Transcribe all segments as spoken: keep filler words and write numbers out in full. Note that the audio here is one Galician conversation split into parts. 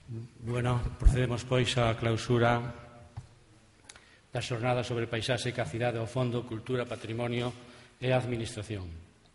Bueno, procedemos, pois, á clausura da xornada sobre paisaxe, cacidade ao fondo, cultura, patrimonio e administración.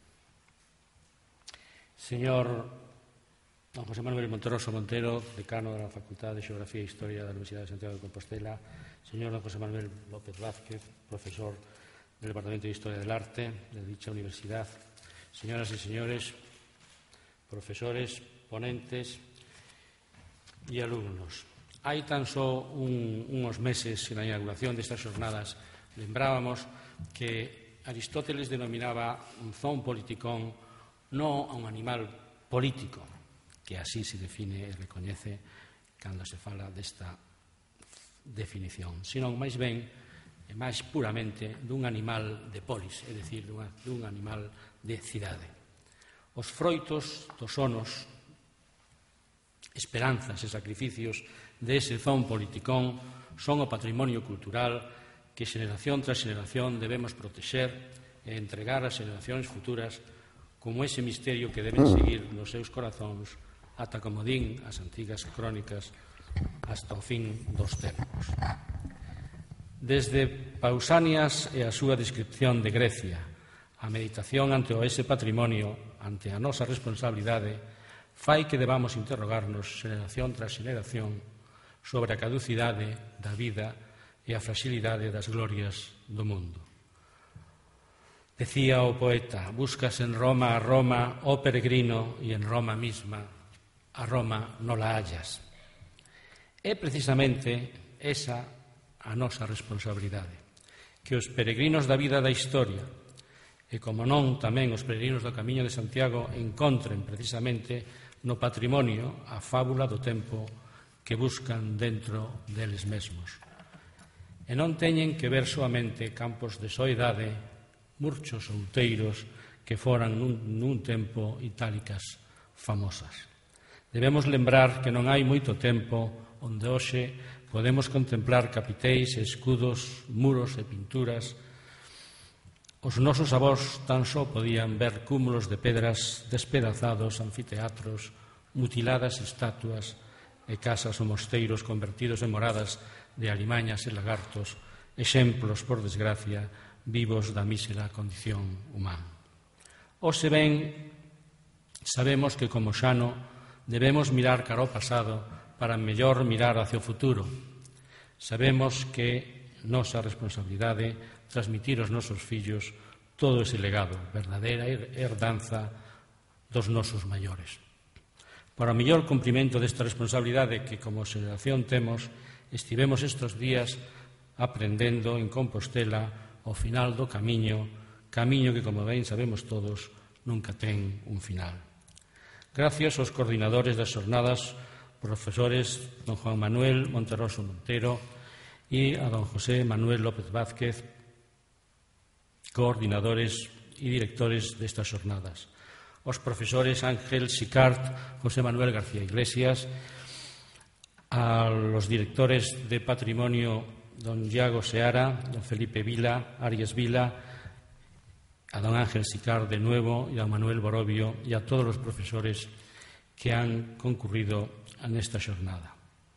Señor don José Manuel Monterroso Montero, decano da Facultade de Xeografía e Historia da Universidade de Santiago de Compostela, señor don José Manuel López Vázquez, profesor del Departamento de Historia del Arte de dicha universidad, señoras e señores, profesores, ponentes e alumnos. Hai tan só un, unos meses na inauguración destas xornadas lembrábamos que Aristóteles denominaba un zoon politikon non a un animal político, que así se define e recoñece cando se fala desta definición, senón máis ben e máis puramente dun animal de polis, é dicir, dun animal de cidade. Os froitos dos sonos, esperanzas e sacrificios dese zoon politikon son o patrimonio cultural que xeración tras xeración debemos protexer e entregar ás xeracións futuras como ese misterio que deben seguir nos seus corazóns ata, como din as antigas crónicas, hasta o fin dos tempos. Desde Pausanias e a súa descripción de Grecia, a meditación ante o ese patrimonio, ante a nosa responsabilidade, fai que debamos interrogarnos xeración tras xeración sobre a caducidade da vida e a fragilidade das glorias do mundo. Decía o poeta: buscas en Roma a Roma, ó peregrino, e en Roma misma a Roma non la hallas. É precisamente esa a nosa responsabilidade, que os peregrinos da vida da historia, e como non tamén os peregrinos do Camiño de Santiago, encontren precisamente no patrimonio a fábula do tempo que buscan dentro deles mesmos. E non teñen que ver soamente campos de soidade, murchos outeiros que foran nun, nun tempo itálicas famosas. Debemos lembrar que non hai moito tempo onde hoxe podemos contemplar capiteis, escudos, muros e pinturas. Os nosos avós tan só podían ver cúmulos de pedras, despedazados anfiteatros, mutiladas estatuas e casas ou mosteiros convertidos en moradas de alimañas e lagartos, exemplos, por desgracia, vivos da mísera condición humana. Hoxe ben, sabemos que como Xano debemos mirar cara ao pasado para mellor mirar hacia o futuro. Sabemos que nosa responsabilidade transmitir aos nosos fillos todo ese legado, verdadeira herdanza dos nosos maiores. Para o mellor cumprimento desta responsabilidade que como xeración temos, estivemos estes días aprendendo en Compostela ao final do camiño, camiño que, como ben sabemos todos, nunca ten un final. Gracias aos coordinadores das xornadas, profesores don Juan Manuel Monterroso Montero e a don José Manuel López Vázquez, coordinadores e directores destas xornadas. Os profesores Ángel Sicart, José Manuel García Iglesias, a los directores de Patrimonio don Iago Seara, don Felipe Vila, Arias Vila, a don Ángel Sicart de nuevo e a Manuel Borobio e a todos os profesores que han concurrido nesta xornada.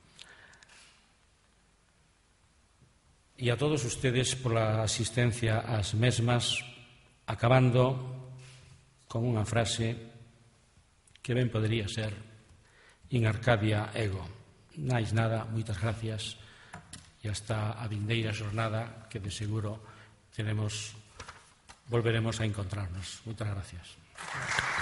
E a todos ustedes pola asistencia ás mesmas, acabando con unha frase que ben podería ser in Arcadia ego. Máis nada, moitas gracias e hasta a vindeira xornada que de seguro tenemos, volveremos a encontrarnos. Moitas gracias.